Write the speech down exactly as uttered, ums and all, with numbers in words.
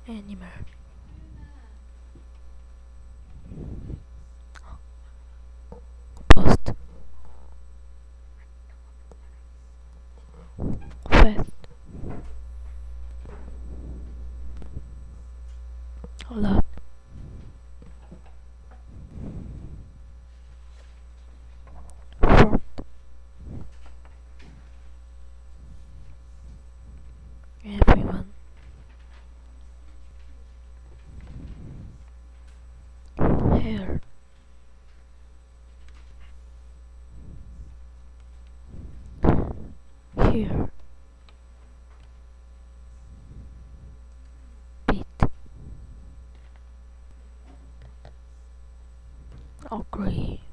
animal, post, fast, a lot, front, everyone, hair, here, beat, agree.